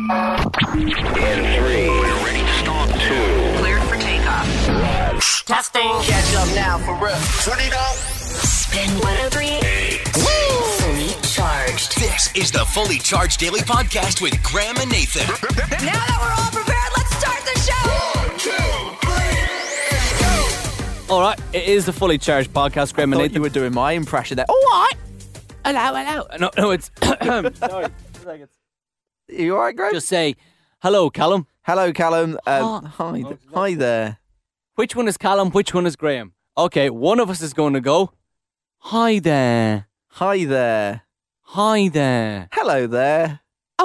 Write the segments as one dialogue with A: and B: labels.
A: In 3, we're ready to start. 2,
B: cleared for takeoff.
A: 1.
B: Testing.
C: Catch up now for real.
A: Turn it up.
B: Spin 103. Fully charged.
D: This is the Fully Charged Daily Podcast with Graham and Nathan.
B: Now that we're all prepared, let's start the show.
A: 1, 2, 3, go.
E: All right, it is the Fully Charged Podcast. Graham and
F: I thought
E: Nathan.
F: you were doing my impression there. All right.
E: Hello. No, it's... Sorry.
F: You all right, Greg?
E: Just say, hello, Callum.
F: Hello, Callum. Hi there.
E: Which one is Callum? Which one is Graham? Okay, one of us is going to go, hi there.
F: Hi there.
E: Hi there.
F: Hello there.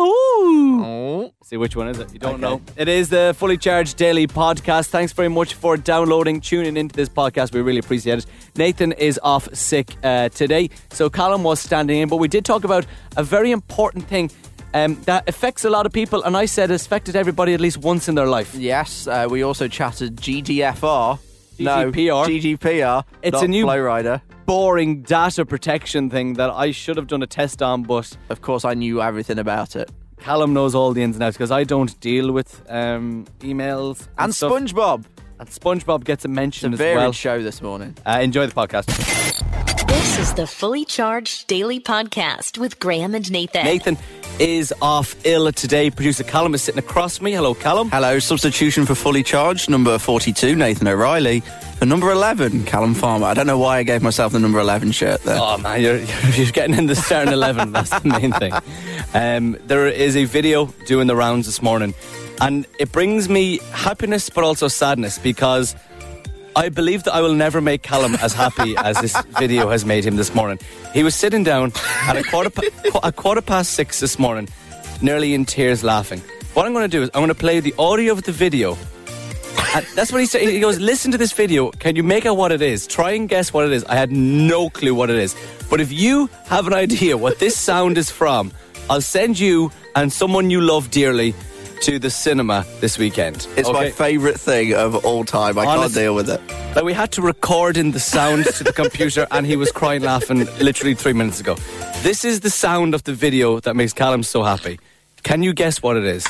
E: Oh. See, which one is it? You don't know. It is the Fully Charged Daily Podcast. Thanks very much for downloading, tuning into this podcast. We really appreciate it. Nathan is off sick today, so Callum was standing in, but we did talk about a very important thing that affects a lot of people, and I said it's affected everybody at least once in their life.
F: Yes, we also chatted GDFR. No,
E: GDPR.
F: GDPR.
E: It's
F: not
E: a new
F: Flowrider.
E: boring data protection thing that I should have done a test on, but
F: Of course, I knew everything about it.
E: Callum knows all the ins and outs because I don't deal with emails
F: And
E: stuff.
F: SpongeBob.
E: And SpongeBob gets a mention
F: It's a
E: as
F: varied
E: well.
F: show this morning.
E: Enjoy the podcast.
B: This is the Fully Charged Daily Podcast with Graham and Nathan.
E: Nathan is off ill today. Producer Callum is sitting across from me. Hello, Callum.
F: Hello, substitution for Fully Charged, number 42, Nathan O'Reilly. For number 11, Callum Farmer. I don't know why I gave myself the number 11 shirt there.
E: Oh man, you're getting in the starting 11. That's the main thing. There is a video doing the rounds this morning, and it brings me happiness but also sadness because I believe that I will never make Callum as happy as this video has made him this morning. He was sitting down at a 6:15 this morning, nearly in tears laughing. What I'm going to do is I'm going to play the audio of the video. And that's what he said. He goes, listen to this video. Can you make out what it is? Try and guess what it is. I had no clue what it is. But if you have an idea what this sound is from, I'll send you and someone you love dearly to the cinema this weekend.
F: It's my favourite thing of all time. I can't deal with it.
E: Like, we had to record in the sound to the computer and he was crying laughing literally 3 minutes ago. This is the sound of the video that makes Callum so happy. Can you guess what it is?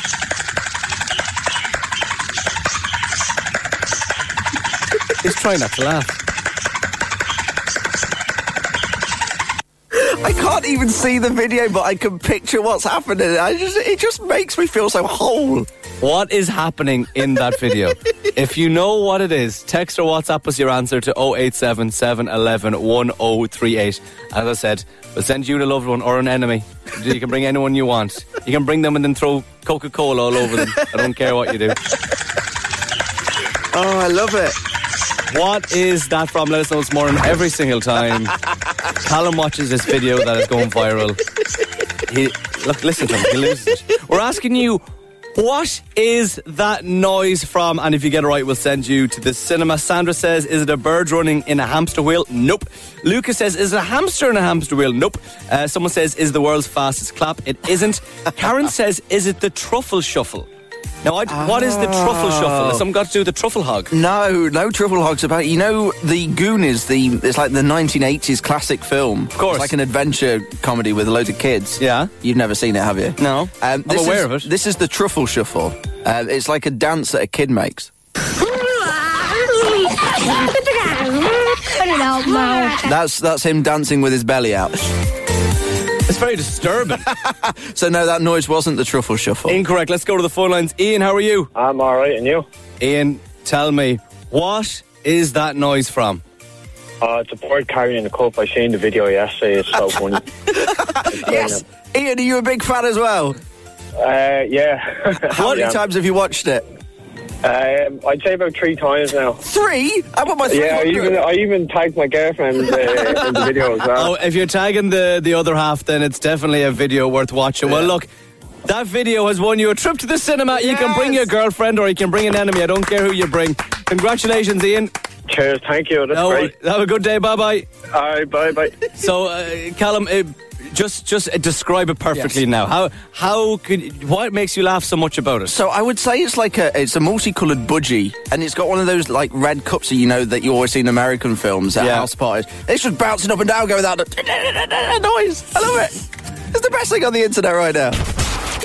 E: He's trying not to laugh.
F: I can't even see the video, but I can picture what's happening. It just makes me feel so whole.
E: What is happening in that video? If you know what it is, text or WhatsApp us your answer to 087 711 1038. As I said, we'll send you a loved one or an enemy. You can bring anyone you want. You can bring them and then throw Coca-Cola all over them. I don't care what you do.
F: Oh, I love it.
E: What is that from? Let us know this morning every single time Callum watches this video that is going viral. Listen to him. He loses it. We're asking you, what is that noise from? And if you get it right, we'll send you to the cinema. Sandra says, is it a bird running in a hamster wheel? Nope. Lucas says, is it a hamster in a hamster wheel? Nope. Someone says, is the world's fastest clap? It isn't. Karen says, is it the truffle shuffle? Now, what is the truffle shuffle? Has something got to do with the truffle hog?
F: No truffle hogs about it. You know, The Goonies, it's like the 1980s classic film.
E: Of course.
F: It's like an adventure comedy with a load of kids.
E: Yeah.
F: You've never seen it, have you?
E: No. I'm aware of it.
F: This is the truffle shuffle. It's like a dance that a kid makes. That's him dancing with his belly out.
E: It's very disturbing.
F: So no, that noise wasn't the truffle shuffle.
E: Incorrect. Let's go to the phone lines. Ian, how are you?
G: I'm alright, and you?
E: Ian, tell me, what is that noise from?
G: It's a bird carrying a cup. I seen the video yesterday. It's so funny.
F: Yes. Ian, are you a big fan as well?
G: Yeah.
F: How many times have you watched it?
G: I'd say about 3 times now.
F: 3? I want my 300.
G: Yeah, I even tagged my girlfriend in the video as well.
E: Oh, if you're tagging the other half, then it's definitely a video worth watching. Yeah. Well, look, that video has won you a trip to the cinema. Yes. You can bring your girlfriend or you can bring an enemy. I don't care who you bring. Congratulations, Ian.
G: Cheers, thank you. That's great.
E: Have a good day. Bye-bye.
G: All right, bye-bye.
E: So, Callum, just describe it perfectly now. What makes you laugh so much about it?
F: So I would say it's a multicoloured budgie, and it's got one of those like red cups that you always see in American films at house parties. It's just bouncing up and down, going without the noise. I love it. It's the best thing on the internet right now.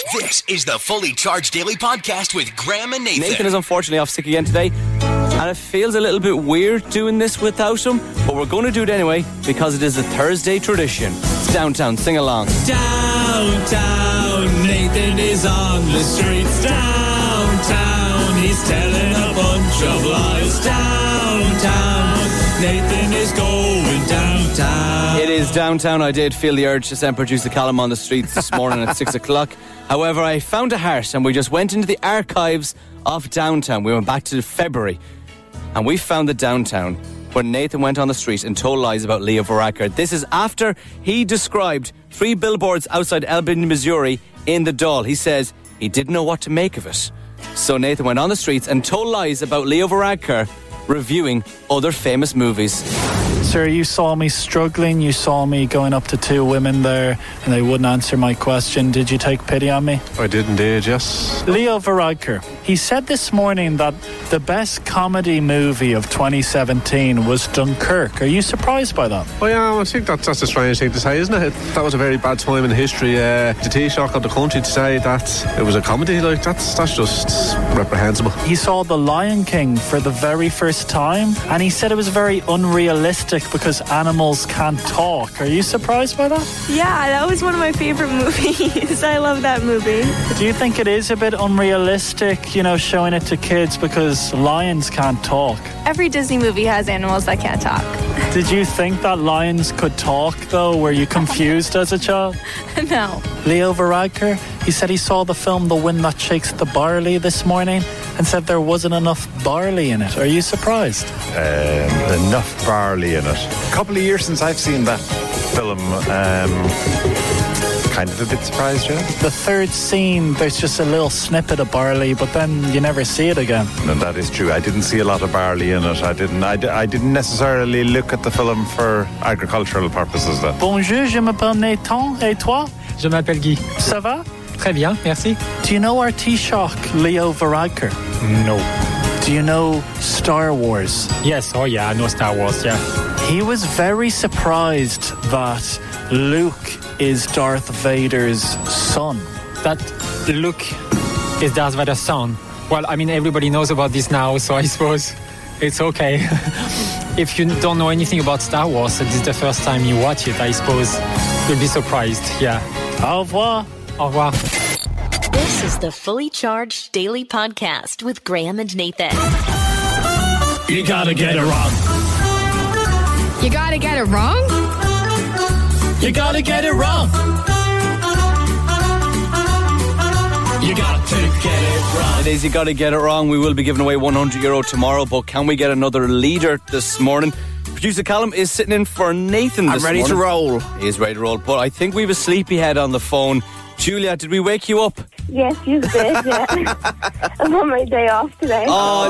D: This is the Fully Charged Daily Podcast with Graham and Nathan.
E: Nathan is unfortunately off sick again today, and it feels a little bit weird doing this without him, but we're going to do it anyway because it is a Thursday tradition. It's Downtown, sing along.
C: Downtown, Nathan is on the streets. Downtown, he's telling a bunch of lies. Downtown, Nathan is going downtown.
E: It is Downtown. I did feel the urge to send producer Callum on the streets this morning at 6 o'clock. However, I found a heart and we just went into the archives of Downtown. We went back to February and we found the Downtown when Nathan went on the street and told lies about Leo Varadkar. This is after he described 3 billboards outside Albany, Missouri in the Dáil. He says he didn't know what to make of it. So Nathan went on the streets and told lies about Leo Varadkar reviewing other famous movies.
H: Sir, you saw me struggling. You saw me going up to 2 women there and they wouldn't answer my question. Did you take pity on me?
I: I did indeed, yes.
H: Leo Varadkar, he said this morning that the best comedy movie of 2017 was Dunkirk. Are you surprised by that?
I: Oh yeah, I think that's a strange thing to say, isn't it? That was a very bad time in history. The Taoiseach of the country to say that it was a comedy, like that's just reprehensible.
H: He saw The Lion King for the very first time and he said it was very unrealistic because animals can't talk. Are you surprised by that?
J: Yeah, that was one of my favorite movies. I love that movie.
H: Do you think it is a bit unrealistic, you know, showing it to kids because lions can't talk?
J: Every Disney movie has animals that can't talk.
H: Did you think that lions could talk, though? Were you confused as a child?
J: No.
H: Leo Varadkar, he said he saw the film The Wind That Shakes the Barley this morning and said there wasn't enough barley in it. Are you surprised?
I: Enough barley in it. A couple of years since I've seen that film. Kind of a bit surprised, yeah.
H: The third scene, there's just a little snippet of barley, but then you never see it again.
I: And that is true. I didn't see a lot of barley in it. I didn't necessarily look at the film for agricultural purposes then.
H: Bonjour, je m'appelle Nathan. Et toi?
K: Je m'appelle Guy.
H: Ça va?
K: Très bien, merci.
H: Do you know our Taoiseach, Leo Varadkar?
K: No.
H: Do you know Star Wars?
K: Yes, oh yeah, I know Star Wars, yeah.
H: He was very surprised that Luke is Darth Vader's son.
K: That Luke is Darth Vader's son. Well, I mean, everybody knows about this now, so I suppose it's okay. If you don't know anything about Star Wars, and this is the first time you watch it, I suppose you'll be surprised, yeah.
H: Au revoir.
K: Au revoir.
B: This is the Fully Charged Daily Podcast with Graham and Nathan.
C: You gotta get it wrong.
L: You gotta get it wrong?
C: You gotta get it wrong. You got to get it wrong.
E: It is You Gotta Get It Wrong. We will be giving away €100 tomorrow, but can we get another leader this morning? Producer Callum is sitting in for Nathan this morning.
F: I'm ready to roll.
E: He is ready to roll, but I think we have a sleepyhead on the phone. Julia, did we wake you up?
J: Yes, you did, yeah. I'm on my day off today.
E: Oh,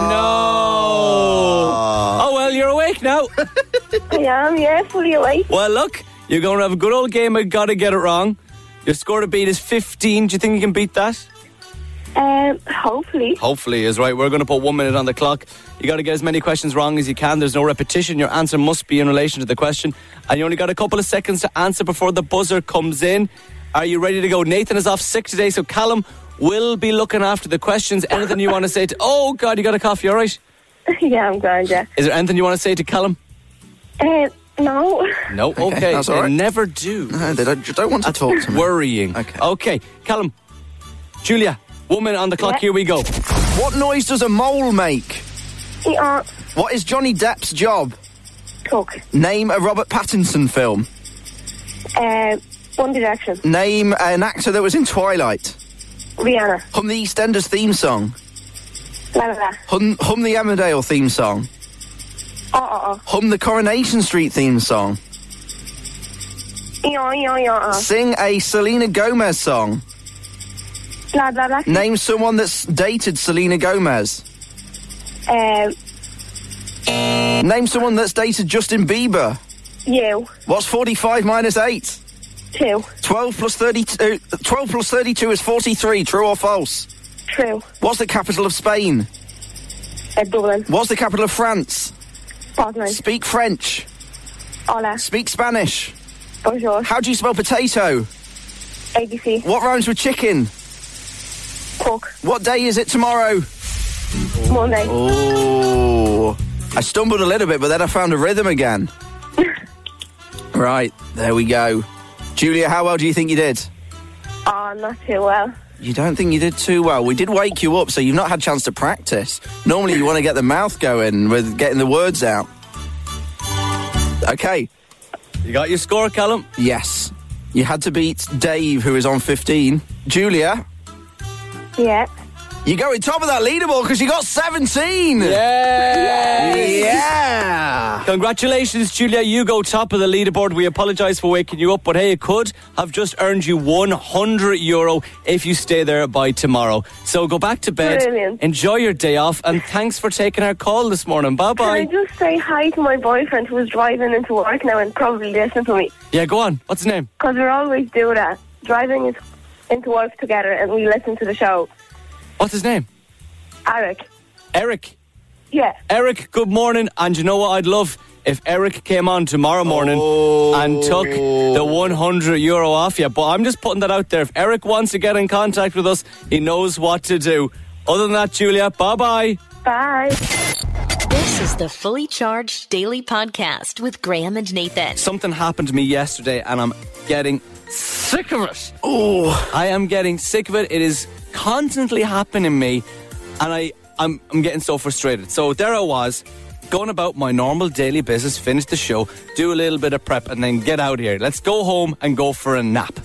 E: no. Oh, well, you're awake now.
J: I am, yeah, fully awake.
E: Well, look, you're going to have a good old game of Gotta Get It Wrong. Your score to beat is 15. Do you think you can beat that?
J: Hopefully.
E: Hopefully is right. We're going to put 1 minute on the clock. You got to get as many questions wrong as you can. There's no repetition. Your answer must be in relation to the question. And you only got a couple of seconds to answer before the buzzer comes in. Are you ready to go? Nathan is off sick today, so Callum will be looking after the questions. Anything you want to say to... Oh, God, you got a cough. You all right?
J: Yeah, I'm grand, yeah.
E: Is there anything you want to say to Callum?
J: No.
E: No? Okay.
F: That's all right.
E: They never do.
F: No, they don't want to talk to me.
E: Worrying. Okay. Callum. Julia, 1 minute on the clock.
J: Yeah.
E: Here we go.
F: What noise does a mole make?
J: Yeah.
F: What is Johnny Depp's job?
J: Cook.
F: Name a Robert Pattinson film.
J: One Direction.
F: Name an actor that was in Twilight.
J: Rihanna.
F: Hum the EastEnders theme song.
J: La la la.
F: Hum the Emmerdale theme song. Hum the Coronation Street theme song. Sing a Selena Gomez song.
J: Blah, blah, blah.
F: Name someone that's dated Selena Gomez. Name someone that's dated Justin Bieber.
J: You.
F: What's 45 minus 8?
J: 2.
F: 12 plus 32 is 43. True or false?
J: True.
F: What's the capital of Spain?
J: Dublin.
F: What's the capital of France?
J: Poznan.
F: Speak French.
J: Hola.
F: Speak Spanish.
J: Bonjour.
F: How do you spell potato?
J: ABC.
F: What rhymes with chicken?
J: Cook.
F: What day is it tomorrow?
J: Monday.
F: Oh, I stumbled a little bit, but then I found a rhythm again. Right, there we go. Julia, how well do you think you did?
J: Oh, not too well.
F: You don't think you did too well? We did wake you up, so you've not had a chance to practice. Normally you want to get the mouth going with getting the words out. Okay.
E: You got your score, Callum?
F: Yes. You had to beat Dave, who is on 15. Julia?
J: Yeah.
F: You go in top of that leaderboard because you got 17! Yeah!
E: Congratulations, Julia. You go top of the leaderboard. We apologise for waking you up, but hey, it could have just earned you €100 if you stay there by tomorrow. So go back to bed,
J: Brilliant.
E: Enjoy your day off, and thanks for taking our call this morning. Bye-bye.
J: Can I just say hi to my boyfriend who's driving into work now and probably listen to me?
E: Yeah, go on. What's his name?
J: Because we always do that. Driving into work together and we listen to the show.
E: What's his name?
J: Eric.
E: Eric?
J: Yeah.
E: Eric, good morning. And you know what I'd love? If Eric came on tomorrow morning and took the €100 off you. But I'm just putting that out there. If Eric wants to get in contact with us, he knows what to do. Other than that, Julia, bye-bye.
J: Bye.
B: This is the Fully Charged Daily Podcast with Graham and Nathan.
E: Something happened to me yesterday and I'm getting sick of it.
F: Oh,
E: I am getting sick of it. It is constantly happening to me and I'm getting so frustrated. So there I was, going about my normal daily business, finish the show, do a little bit of prep and then get out here. Let's go home and go for a nap.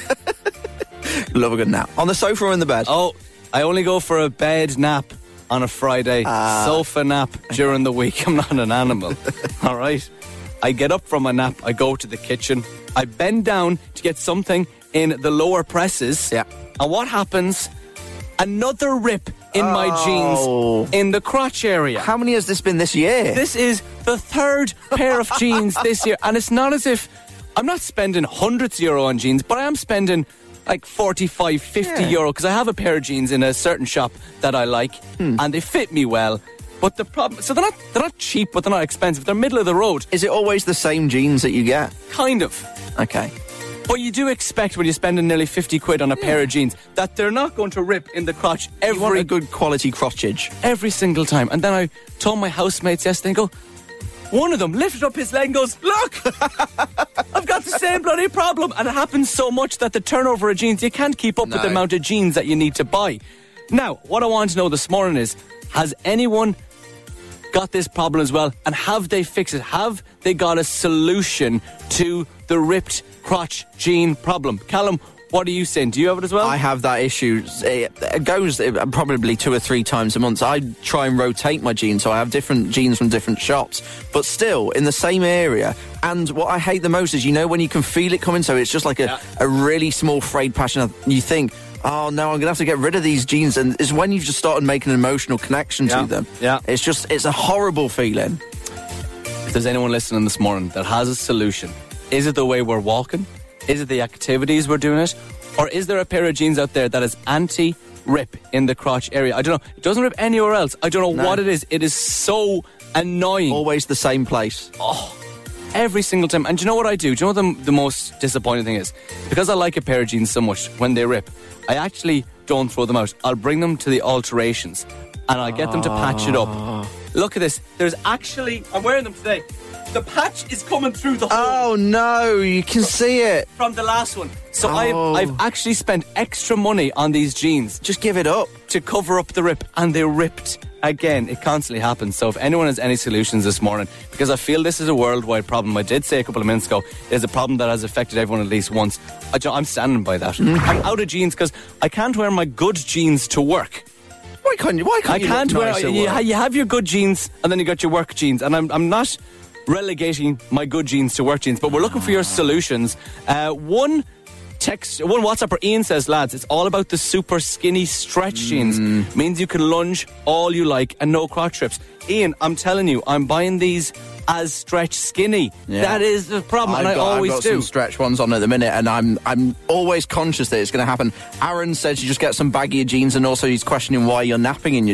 F: love a good nap. On the sofa or in the bed?
E: Oh, I only go for a bed nap on a Friday, sofa nap during the week. I'm not an animal. All right? I get up from a nap, I go to the kitchen, I bend down to get something in the lower presses.
F: Yeah.
E: And what happens? Another rip in my jeans in the crotch area.
F: How many has this been this year?
E: This is the third pair of jeans this year. And it's not as if I'm not spending hundreds of euro on jeans, but I am spending like 45, 50 euro because I have a pair of jeans in a certain shop that I like and they fit me well. But the problem, so they're not cheap, but they're not expensive. They're middle of the road.
F: Is it always the same jeans that you get?
E: Kind of.
F: Okay.
E: But you do expect when you're spending nearly 50 quid on a pair of jeans that they're not going to rip in the crotch
F: You want a good quality crotchage.
E: every single time. And then I told my housemates yesterday and go, one of them lifted up his leg and goes, look, I've got the same bloody problem. And it happens so much that the turnover of jeans, you can't keep up with the amount of jeans that you need to buy. Now, what I want to know this morning is, has anyone got this problem as well? And have they fixed it? Have they got a solution to the ripped crotch jean problem? Callum, what are you saying? Do you have it as well?
F: I have that issue. It goes probably 2 or 3 times a month. I try and rotate my jeans, so I have different jeans from different shops, but still in the same area. And what I hate the most is, you know, when you can feel it coming, so it's just like a really small frayed patch, and you think, oh no, I'm going to have to get rid of these jeans. And it's when you've just started making an emotional connection to them.
E: Yeah.
F: It's a horrible feeling.
E: If there's anyone listening this morning that has a solution, is it the way we're walking? Is it the activities we're doing it? Or is there a pair of jeans out there that is anti-rip in the crotch area? I don't know. It doesn't rip anywhere else. I don't know what it is. It is so annoying.
F: Always the same place.
E: Oh, every single time. And do you know what I do? Do you know what the most disappointing thing is? Because I like a pair of jeans so much, when they rip, I actually don't throw them out. I'll bring them to the alterations and I'll get them to patch it up. Look at this. There's actually, I'm wearing them today. The patch is coming through the hole.
F: Oh no, you can see it.
E: From the last one. So I've actually spent extra money on these jeans.
F: Just give it up.
E: To cover up the rip, and they ripped again. It constantly happens. So if anyone has any solutions this morning, because I feel this is a worldwide problem. I did say a couple of minutes ago, it's a problem that has affected everyone at least once. I'm standing by that. I'm out of jeans because I can't wear my good jeans to work.
F: Why can't you?
E: I can't wear. You have your good jeans, and then you got your work jeans, and I'm not relegating my good jeans to work jeans, but we're looking for your solutions. One WhatsApper, Ian, says, lads, it's all about the super skinny stretch jeans. Means you can lunge all you like and no crotch rips. Ian, I'm telling you, I'm buying these as stretch skinny. Yeah. That is the problem, I've got
F: some stretch ones on at the minute, and I'm always conscious that it's going to happen. Aaron says you just get some baggier jeans, and also he's questioning why you're napping in your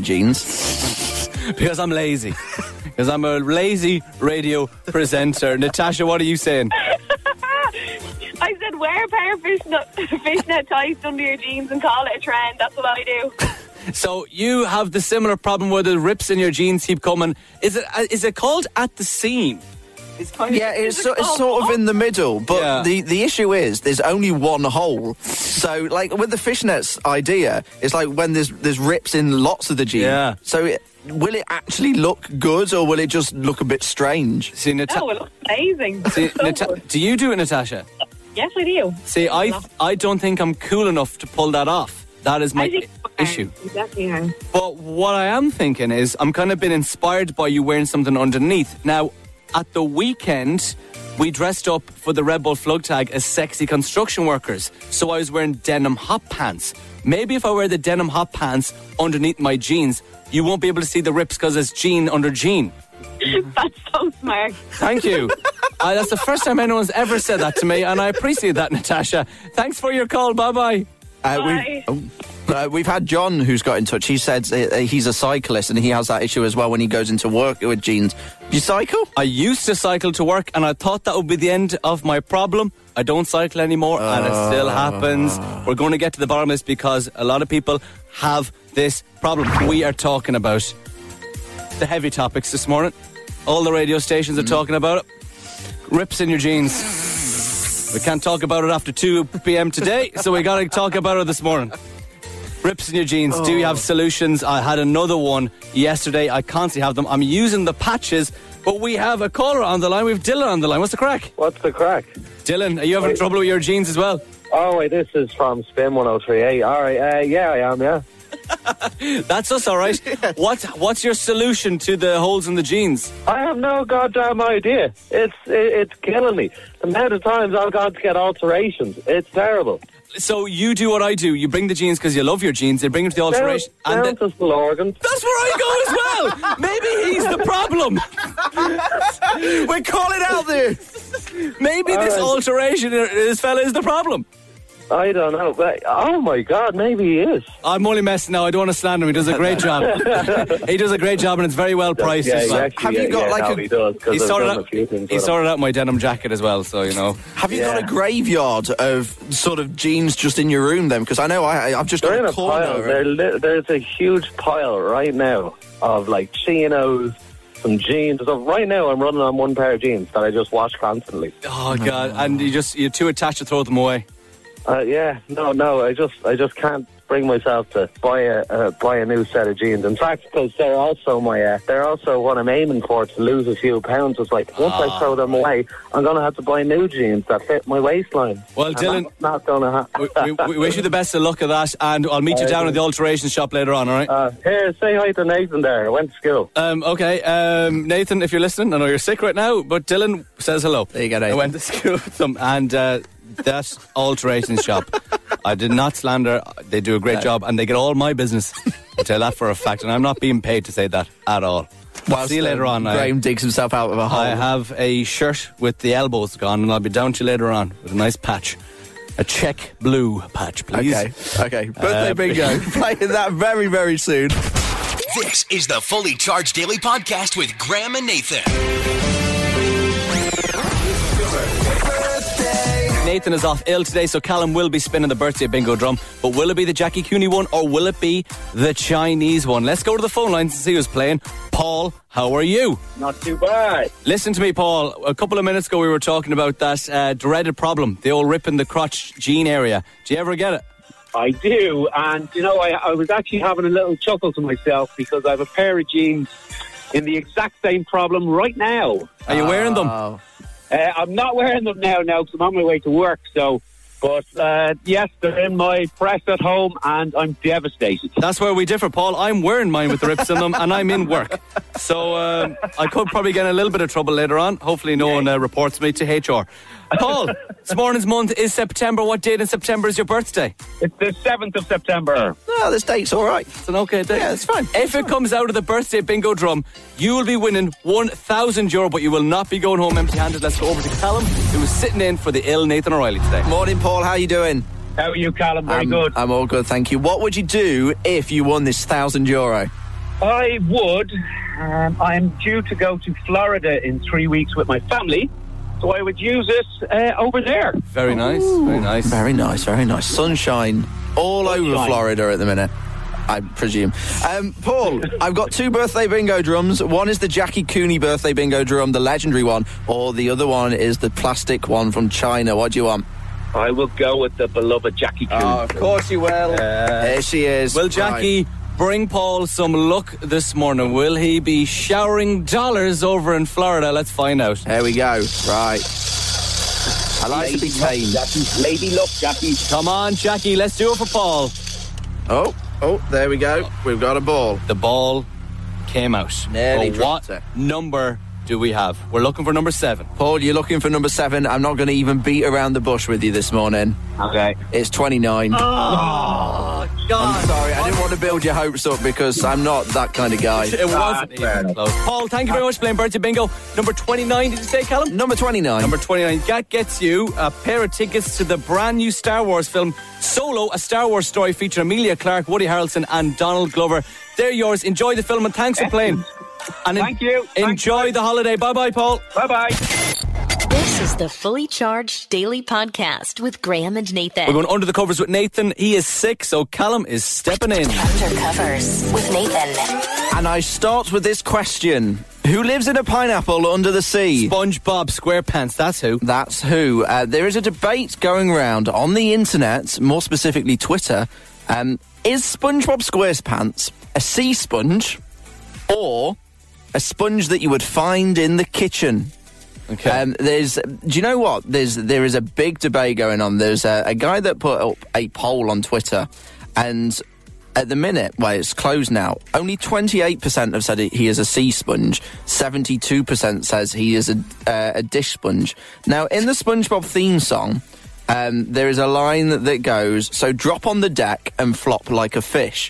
F: jeans.
E: Because I'm lazy. Because I'm a lazy radio presenter. Natasha, what are you saying?
J: I said, would wear a pair of fishnet tights under your jeans and call it a trend. That's what I do.
E: So you have the similar problem where the rips in your jeans keep coming. Is it called at the seam?
F: It's sort of in the middle, but the issue is there's only one hole. So, like with the fishnets idea, it's like when there's rips in lots of the jeans.
E: Yeah.
F: So, will it actually look good, or will it just look a bit strange?
E: See,
J: It looks amazing.
E: See, do you do it, Natasha?
J: Yes, I do.
E: See, I don't think I'm cool enough to pull that off. That is my issue.
J: You definitely are.
E: But what I am thinking is I'm kind of been inspired by you wearing something underneath. Now, at the weekend, we dressed up for the Red Bull Flug Tag as sexy construction workers. So I was wearing denim hot pants. Maybe if I wear the denim hot pants underneath my jeans, you won't be able to see the rips because it's jean under jean.
J: That's so smart.
E: Thank you. That's the first time anyone's ever said that to me, and I appreciate that, Natasha. Thanks for your call. Bye-bye.
F: We've had John who's got in touch. He said he's a cyclist and he has that issue as well when he goes into work with jeans. Do you cycle?
E: I used to cycle to work and I thought that would be the end of my problem. I don't cycle anymore and it still happens. We're going to get to the bottom of this because a lot of people have this problem. We are talking about the heavy topics this morning. All the radio stations are talking about it. Rips in your jeans. We can't talk about it after 2 p.m. today, so we got to talk about it this morning. Rips in your jeans. Do you have solutions? I had another one yesterday. I constantly have them. I'm using the patches, but we have a caller on the line. We have Dylan on the line. What's the crack?
G: What's the crack?
E: Dylan, are you having trouble with your jeans as well?
G: Oh, wait, this is from Spin 1038. All right, yeah, I am, yeah.
E: That's us, all right. What's your solution to the holes in the jeans?
G: I have no goddamn idea. It's killing me. The amount of times I've gone to get alterations, it's terrible.
E: So you do what I do. You bring the jeans because you love your jeans. You bring them to the alteration.
G: Down to Slorgan.
E: That's where I go as well. Maybe he's the problem.
F: We're calling out there.
E: Maybe this alteration, this fella is the problem.
G: I don't know, but oh my God, maybe he is.
E: I'm only messing now. I don't want to slander him. He does a great job. He does a great job, and it's very well priced as well.
G: Have you got
E: he sorted out my denim jacket as well, so you know.
F: Have you got a graveyard of sort of jeans just in your room then? Because I know I've just got a corner.
G: There's a huge pile right now of like chinos, some jeans. So right now I'm running on one pair of jeans that I just wash constantly.
E: Oh God! And you're too attached to throw them away.
G: No, I just can't bring myself to buy a new set of jeans. In fact, because they're also what I'm aiming for, to lose a few pounds. It's like once I throw them away, I'm going to have to buy new jeans that fit my waistline.
E: Well, Dylan,
G: that's not going to happen.
E: we wish you the best of luck of that, and I'll meet you down at the alteration shop later on. All right?
G: Here, say hi to Nathan there. I went to school.
E: Okay, Nathan, if you're listening, I know you're sick right now, but Dylan says hello.
F: There you go, Nathan.
E: I went to school with them, and that alteration shop, I did not slander. They do a great job and they get all my business. I'll tell you that for a fact, and I'm not being paid to say that at all. See you later on.
F: Graham digs himself out of a hole.
E: I have a shirt with the elbows gone, and I'll be down to you later on with a nice patch. A check blue patch, please.
F: Okay. Birthday bingo. Playing that very, very soon.
D: This is the Fully Charged Daily Podcast with Graham and Nathan.
E: Nathan is off ill today, so Callum will be spinning the birthday bingo drum. But will it be the Jackie Cooney one or will it be the Chinese one? Let's go to the phone lines and see who's playing. Paul, how are you?
G: Not too bad.
E: Listen to me, Paul. A couple of minutes ago we were talking about that dreaded problem, the old rip in the crotch jean area. Do you ever get it?
M: I do, and you know, I was actually having a little chuckle to myself because I have a pair of jeans in the exact same problem right now.
E: Are you wearing them?
M: I'm not wearing them now because I'm on my way to work. But yes, they're in my press at home, and I'm devastated.
E: That's where we differ, Paul. I'm wearing mine with the rips in them, and I'm in work. So I could probably get in a little bit of trouble later on. Hopefully no one reports me to HR. Paul, this morning's month is September. What date in September is your birthday?
M: It's the 7th of September.
F: No, this date's all right.
E: It's an okay date.
F: Yeah, it's fine.
E: If it comes out of the birthday bingo drum, you will be winning €1,000, but you will not be going home empty-handed. Let's go over to Callum, who is sitting in for the ill Nathan O'Reilly today.
F: Morning, Paul. How are you doing?
M: How are you, Callum? Very good.
F: I'm all good, thank you. What would you do if you won this €1,000?
M: I would. I'm due to go to Florida in 3 weeks with my family. So I would use it over there.
E: Very nice, very nice.
F: Very nice, very nice. Sunshine all over Florida at the minute, I presume. Paul, I've got 2 birthday bingo drums. One is the Jackie Cooney birthday bingo drum, the legendary one, or the other one is the plastic one from China. What do you want?
M: I will go with the beloved Jackie Cooney.
F: Oh, of course you will. There she is.
E: Well, Jackie, bring Paul some luck this morning. Will he be showering dollars over in Florida? Let's find out.
F: There we go. Right. I like to be tame.
M: Lady luck, Jackie.
E: Come on, Jackie, let's do it for Paul.
F: Oh, there we go. We've got a ball.
E: The ball came out.
F: Nearly
E: But
F: dropped
E: what
F: it.
E: number do we have? We're looking for number 7.
F: Paul, you're looking for number 7. I'm not going to even beat around the bush with you this morning.
M: Okay.
F: It's 29.
E: Oh, God.
F: I'm sorry, I didn't want to build your hopes up because I'm not that kind of guy.
E: It wasn't even close. Paul, thank you very much for playing Birthday Bingo. Number 29, did you say, Callum?
F: Number 29.
E: Number 29. That gets you a pair of tickets to the brand new Star Wars film, Solo, a Star Wars story featuring Emilia Clarke, Woody Harrelson and Donald Glover. They're yours. Enjoy the film and thanks for playing. And
M: Thank you.
E: Enjoy the holiday. Bye-bye, Paul.
M: Bye-bye.
B: This is the Fully Charged Daily Podcast with Graham and Nathan.
E: We're going under the covers with Nathan. He is sick, so Callum is stepping in.
B: Undercovers with Nathan.
F: And I start with this question. Who lives in a pineapple under the sea?
E: SpongeBob SquarePants, that's who.
F: That's who. There is a debate going around on the internet, more specifically Twitter. Is SpongeBob SquarePants a sea sponge or a sponge that you would find in the kitchen?
E: Okay.
F: Do you know what? There is a big debate going on. There's a guy that put up a poll on Twitter, and at the minute, well, it's closed now, only 28% have said he is a sea sponge. 72% says he is a dish sponge. Now, in the SpongeBob theme song, there is a line that goes, "So drop on the deck and flop like a fish,"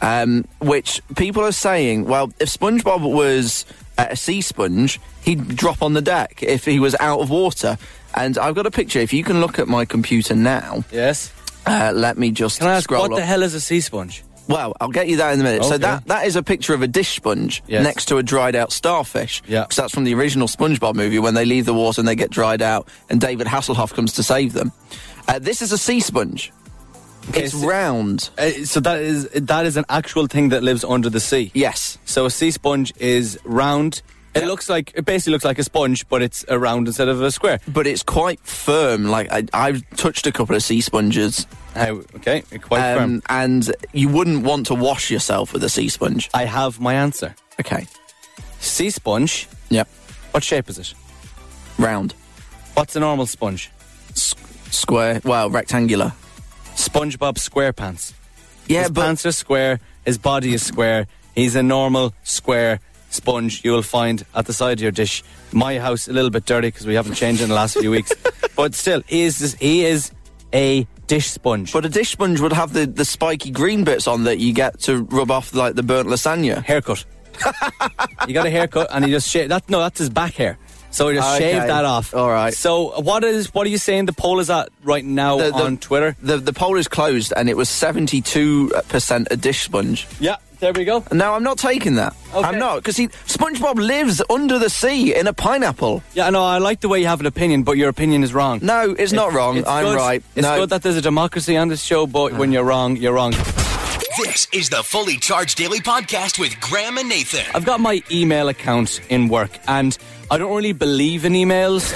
F: which people are saying, well, if SpongeBob was a sea sponge, he'd drop on the deck if he was out of water. And I've got a picture. If you can look at my computer now.
E: Yes.
F: Let me just
E: Can I ask,
F: scroll
E: what
F: up.
E: the hell is a sea sponge?
F: Well, I'll get you that in a minute.
E: Okay.
F: So that is a picture of a dish sponge next to a dried out starfish.
E: Yeah.
F: Because that's from the original SpongeBob movie when they leave the water and they get dried out and David Hasselhoff comes to save them. This is a sea sponge.
E: Okay,
F: it's round.
E: So that is an actual thing that lives under the sea?
F: Yes.
E: So a sea sponge is round. It basically looks like a sponge, but it's a round instead of a square.
F: But it's quite firm. Like, I've touched a couple of sea sponges.
E: Okay, quite firm.
F: And you wouldn't want to wash yourself with a sea sponge.
E: I have my answer.
F: Okay.
E: Sea sponge?
F: Yep.
E: What shape is it?
F: Round.
E: What's a normal sponge?
F: Square. Well, rectangular.
E: SpongeBob SquarePants.
F: Yeah,
E: his pants are square, his body is square, he's a normal square sponge you will find at the side of your dish. My house a little bit dirty because we haven't changed in the last few weeks, but still, he is a dish sponge.
F: But a dish sponge would have the spiky green bits on that you get to rub off like the burnt lasagna.
E: Haircut. You got a haircut and he just shaved. That's his back hair. So he just shaved that off.
F: All right.
E: So what are you saying the poll is at right now on Twitter?
F: The poll is closed and it was 72% a dish sponge.
E: Yeah, there we go.
F: No, I'm not taking that.
E: Okay.
F: I'm not, because SpongeBob lives under the sea in a pineapple.
E: Yeah, no, I like the way you have an opinion, but your opinion is wrong.
F: No, it's not wrong. I'm
E: good.
F: right.
E: It's good that there's a democracy on this show, but when you're wrong, you're wrong.
D: This is the Fully Charged Daily Podcast with Graham and Nathan.
E: I've got my email account in work, and I don't really believe in emails.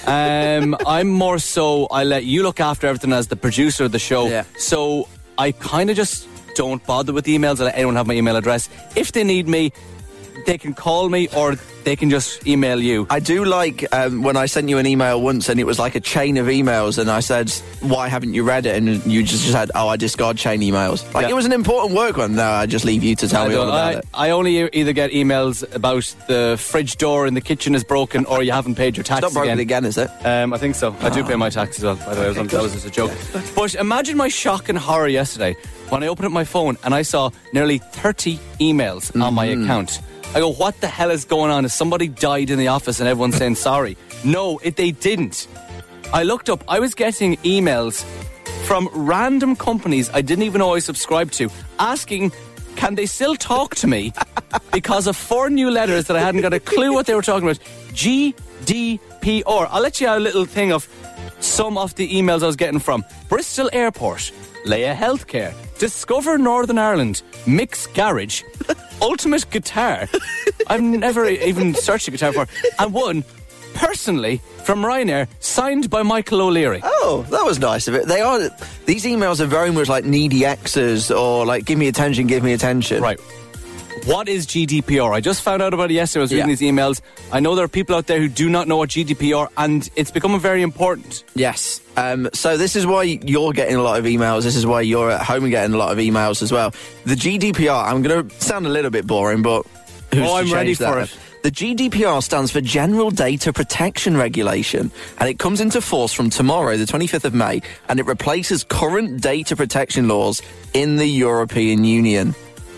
E: I'm more so, I let you look after everything as the producer of the show.
F: Yeah.
E: So I kind of just don't bother with emails. I let anyone have my email address. If they need me, they can call me or they can just email you.
F: I do like when I sent you an email once and it was like a chain of emails and I said, why haven't you read it? And you just said, oh, I discard chain emails. Like, it was an important work one. No, I just leave you to tell me all about it.
E: I only either get emails about the fridge door in the kitchen is broken or you haven't paid your tax
F: It's not broken again, is it?
E: I think so. I do pay my tax as well, by the way. That was just a joke. But imagine my shock and horror yesterday when I opened up my phone and I saw nearly 30 emails on my account. I go, what the hell is going on? Is somebody died in the office and everyone's saying sorry? No, they didn't. I looked up, I was getting emails from random companies I didn't even know I subscribed to, asking, can they still talk to me? Because of 4 new letters that I hadn't got a clue what they were talking about. GDPR. GDPR. I'll let you out a little thing of some of the emails I was getting from Bristol Airport, Leia Healthcare, Discover Northern Ireland, Mix Garage, Ultimate Guitar. I've never even searched a guitar before. And one, personally, from Ryanair, signed by Michael O'Leary.
F: Oh, that was nice of it. These emails are very much like needy exes or like give me attention, give me attention.
E: Right. What is GDPR? I just found out about it yesterday. I was reading these emails. I know there are people out there who do not know what GDPR, and it's becoming very important.
F: Yes. So this is why you're getting a lot of emails. This is why you're at home and getting a lot of emails as well. The GDPR, I'm going to sound a little bit boring, but
E: I'm ready for it.
F: The GDPR stands for General Data Protection Regulation, and it comes into force from tomorrow, the 25th of May, and it replaces current data protection laws in the European Union.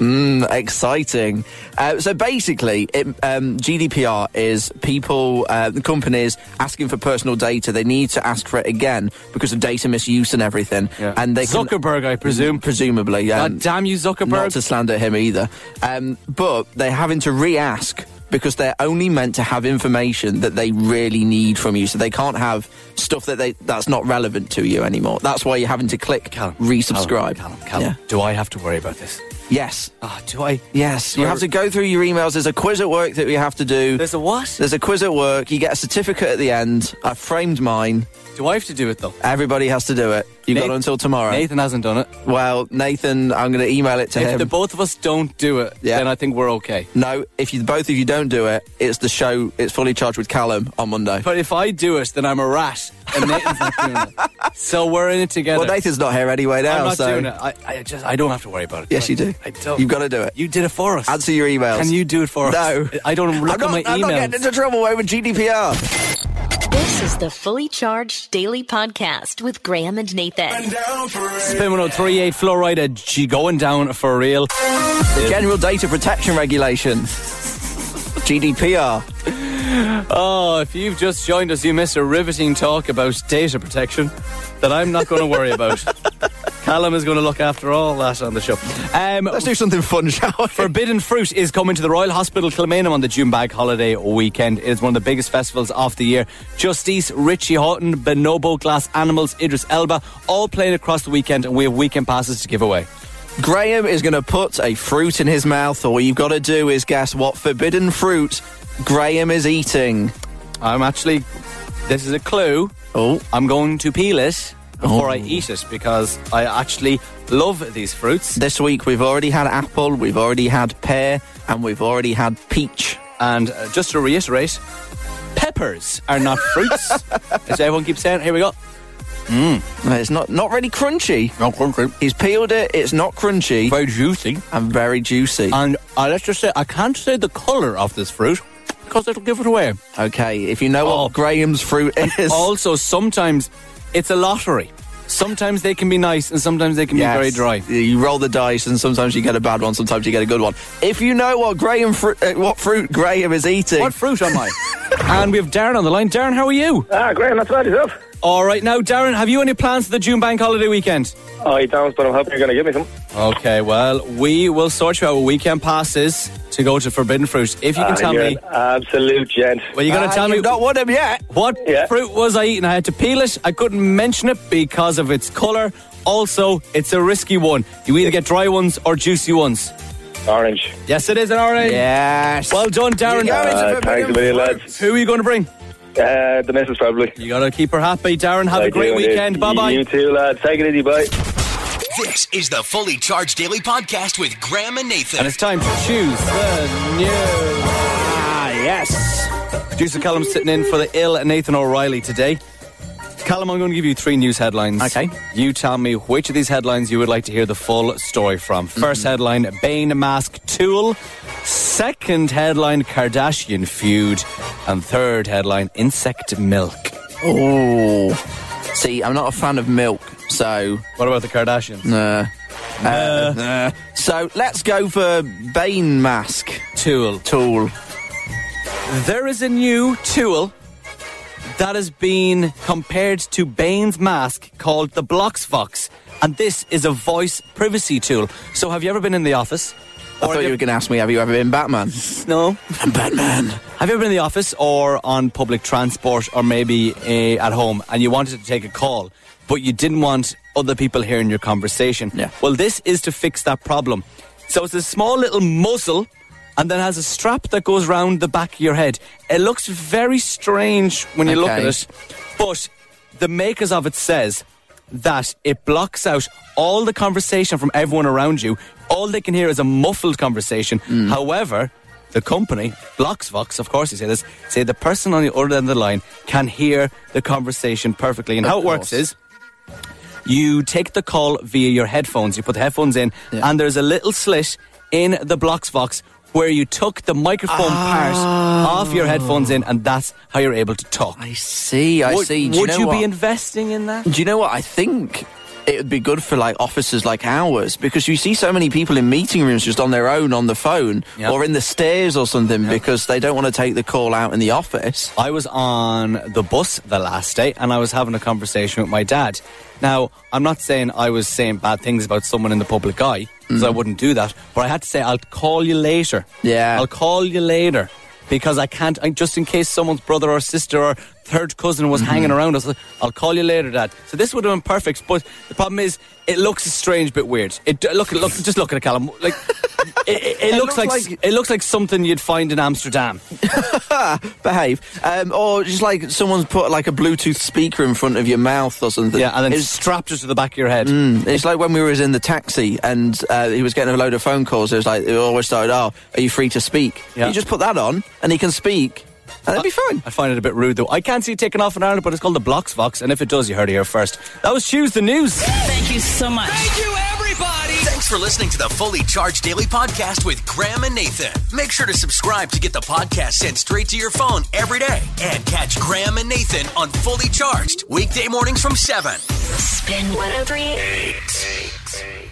F: Exciting. So basically, GDPR is people, companies asking for personal data. They need to ask for it again because of data misuse and everything.
E: Yeah.
F: And they
E: Zuckerberg, I presume.
F: Presumably, yeah.
E: God damn you, Zuckerberg.
F: Not to slander him either. But they're having to re-ask because they're only meant to have information that they really need from you. So they can't have stuff that's not relevant to you anymore. That's why you're having to click resubscribe.
E: Callum, do I have to worry about this?
F: Yes.
E: Oh, do I?
F: Yes. You have to go through your emails. There's a quiz at work that we have to do.
E: There's a what?
F: There's a quiz at work. You get a certificate at the end. I framed mine.
E: Do I have to do it, though?
F: Everybody has to do it. You've got until tomorrow.
E: Nathan hasn't done it.
F: Well, Nathan, I'm going to email it to him.
E: If the both of us don't do it, then I think we're okay.
F: No, if both of you don't do it, it's the show, it's Fully Charged with Callum on Monday.
E: But if I do it, then I'm a rat, and Nathan's not doing it. So we're in it together.
F: Well, Nathan's not here anyway now,
E: I'm not
F: so...
E: doing it. I don't have to worry about it.
F: Yes, you do.
E: I don't.
F: You've got to do it.
E: You did it for us.
F: Answer your emails.
E: Can you do it for us?
F: No.
E: I don't look at my emails.
F: I'm not getting into trouble over GDPR.
B: This is the Fully Charged Daily Podcast with Graham and Nathan.
E: Spin 1038 Florida going down for real.
F: The General Data Protection Regulation. GDPR.
E: Oh, if you've just joined us, you missed a riveting talk about data protection that I'm not going to worry about. Callum is going to look after all that on the show.
F: Let's do something fun, shall we?
E: Forbidden Fruit is coming to the Royal Hospital Kilmainham on the June Bag holiday weekend. It is one of the biggest festivals of the year. Justice, Richie Houghton, Bonobo, Glass Animals, Idris Elba, all playing across the weekend, and we have weekend passes to give away.
F: Graham is going to put a fruit in his mouth. All you've got to do is guess what forbidden fruit Graham is eating.
E: This is a clue.
F: Oh.
E: I'm going to peel it before I eat it because I actually love these fruits.
F: This week we've already had apple, we've already had pear, and we've already had peach.
E: And just to reiterate, peppers are not fruits. As everyone keeps saying, here we go.
F: It's not really crunchy.
E: Not crunchy.
F: He's peeled it, it's not crunchy.
E: Very juicy.
F: And very juicy.
E: And let's just say, I can't say the colour of this fruit because it'll give it away.
F: Okay, if you know what Graham's fruit is.
E: Also, sometimes it's a lottery. Sometimes they can be nice and sometimes they can be very dry.
F: You roll the dice and sometimes you get a bad one, sometimes you get a good one. If you know what what fruit Graham is eating.
E: What fruit am I? And we have Darren on the line. Darren, how are you?
G: Graham, that's right, yourself.
E: All right, now, Darren, have you any plans for the June Bank holiday weekend?
G: I don't, but I'm hoping you're going to give me some.
E: Okay, well, we will sort you out with weekend passes to go to Forbidden Fruit. If you can tell me...
G: absolute gent.
E: Well, you're going to tell me...
F: You've not won him yet.
E: What fruit was I eating? I had to peel it. I couldn't mention it because of its colour. Also, it's a risky one. You either get dry ones or juicy ones.
G: Orange.
E: Yes, it is an orange.
F: Yes.
E: Well done, Darren.
G: Thanks a million, lads.
E: Who are you going to bring?
G: The missus, probably.
E: You got to keep her happy, Darren. Have a great weekend. Bye-bye.
G: You too, lads. Take it easy. Bye.
D: This is the Fully Charged Daily Podcast with Graham and Nathan.
E: And it's time to choose the news. Yes. Producer Callum's sitting in for the ill Nathan O'Reilly today. Callum, I'm going to give you 3 news headlines.
F: Okay.
E: You tell me which of these headlines you would like to hear the full story from. First headline, Bane mask tool. Second headline, Kardashian feud. And third headline, insect milk.
F: Oh. See, I'm not a fan of milk, so...
E: What about the Kardashians?
F: Nah. So, let's go for Bane mask.
E: Tool. There is a new tool that has been compared to Bane's mask called the Bloxfox. And this is a voice privacy tool. So have you ever been in the office?
F: I thought you were going to ask me, have you ever been Batman?
E: No.
F: I'm Batman.
E: Have you ever been in the office or on public transport or maybe at home and you wanted to take a call, but you didn't want other people hearing your conversation?
F: Yeah.
E: Well, this is to fix that problem. So it's a small little muzzle and then has a strap that goes round the back of your head. It looks very strange when you look at it, but the makers of it says that it blocks out all the conversation from everyone around you. All they can hear is a muffled conversation. However, the company, Bloxvox, of course you say this, say the person on the other end of the line can hear the conversation perfectly. And how it works is, you take the call via your headphones. You put the headphones in, and there's a little slit in the Bloxvox where you took the microphone part off your headphones in, and that's how you're able to talk.
F: I see.
E: Would you be investing in that?
F: Do you know what? I think it would be good for like offices like ours, because you see so many people in meeting rooms just on their own on the phone or in the stairs or something because they don't want to take the call out in the office.
E: I was on the bus the last day and I was having a conversation with my dad. Now, I'm not saying I was saying bad things about someone in the public eye, because I wouldn't do that, but I had to say, I'll call you later.
F: Yeah.
E: I'll call you later. Because I can't, just in case someone's brother or sister or third cousin was hanging around us, I'll call you later, Dad. So this would have been perfect, but the problem is, it looks a strange bit weird. Look, just look at it, Callum. Like, it looks like something you'd find in Amsterdam.
F: Behave. Or just like someone's put like a Bluetooth speaker in front of your mouth or something.
E: Yeah, and then strapped it to the back of your head.
F: It's like when we were in the taxi and he was getting a load of phone calls. It was like, it always started, are you free to speak?
E: Yeah.
F: You just put that on and he can speak. And it'd be fine.
E: I find it a bit rude, though. I can't see it taking off in Ireland, but it's called the Bloxvox, and if it does, you heard it here first. That was Choose the News.
B: Thank you so much.
D: Thank you, everybody. Thanks for listening to the Fully Charged Daily Podcast with Graham and Nathan. Make sure to subscribe to get the podcast sent straight to your phone every day. And catch Graham and Nathan on Fully Charged, weekday mornings from 7.
B: Spin 103.8.